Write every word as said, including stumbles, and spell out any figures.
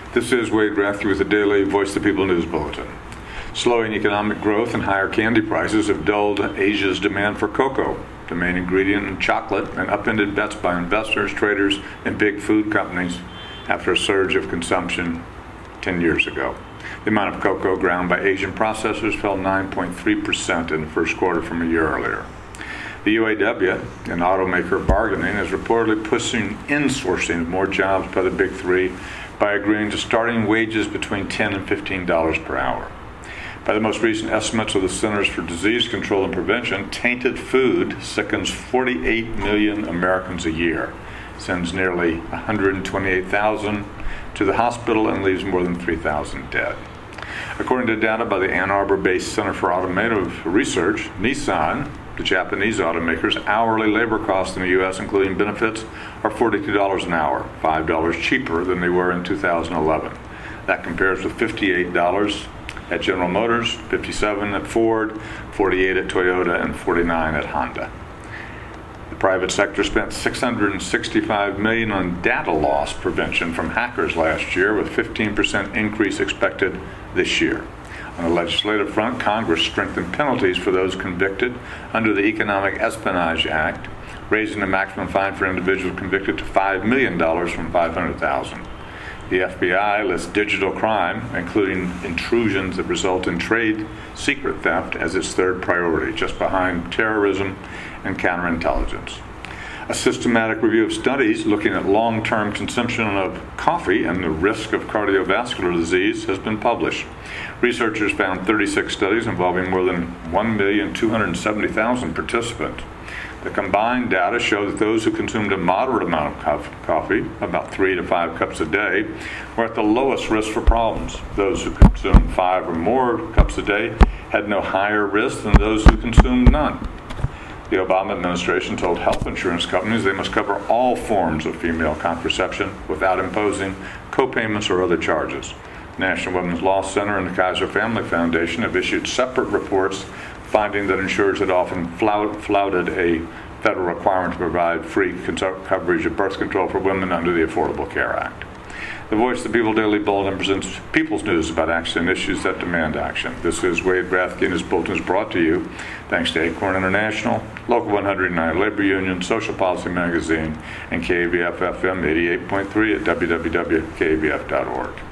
This is Wade Rathke with the Daily Voice of the People News Bulletin. Slowing economic growth and higher candy prices have dulled Asia's demand for cocoa, the main ingredient in chocolate, and upended bets by investors, traders, and big food companies after a surge of consumption ten years ago. The amount of cocoa ground by Asian processors fell nine point three percent in the first quarter from a year earlier. The U A W, an automaker bargaining, is reportedly pushing insourcing of more jobs by the big three by agreeing to starting wages between ten and fifteen dollars per hour. By the most recent estimates of the Centers for Disease Control and Prevention, tainted food sickens forty-eight million Americans a year, sends nearly one hundred twenty-eight thousand to the hospital, and leaves more than three thousand dead. According to data by the Ann Arbor-based Center for Automotive Research, Nissan, the Japanese automaker's hourly labor costs in the U S, including benefits, are forty-two dollars an hour, five dollars cheaper than they were in two thousand eleven. That compares with fifty-eight dollars at General Motors, fifty-seven dollars at Ford, forty-eight dollars at Toyota, and forty-nine dollars at Honda. The private sector spent six hundred sixty-five million dollars on data loss prevention from hackers last year, with fifteen percent increase expected this year. On the legislative front, Congress strengthened penalties for those convicted under the Economic Espionage Act, raising the maximum fine for individuals convicted to five million dollars from five hundred thousand dollars. The F B I lists digital crime, including intrusions that result in trade secret theft, as its third priority, just behind terrorism and counterintelligence. A systematic review of studies looking at long-term consumption of coffee and the risk of cardiovascular disease has been published. Researchers found thirty-six studies involving more than one million two hundred seventy thousand participants. The combined data show that those who consumed a moderate amount of coffee, about three to five cups a day, were at the lowest risk for problems. Those who consumed five or more cups a day had no higher risk than those who consumed none. The Obama administration told health insurance companies they must cover all forms of female contraception without imposing co-payments or other charges. The National Women's Law Center and the Kaiser Family Foundation have issued separate reports finding that insurers had often flouted a federal requirement to provide free coverage of birth control for women under the Affordable Care Act. The Voice of the People Daily Bulletin presents People's News about action and issues that demand action. This is Wade Rathke, and this bulletin is brought to you thanks to Acorn International, Local one hundred nine Labor Union, Social Policy Magazine, and K A B F F M eighty-eight point three at w w w dot k a b f dot org.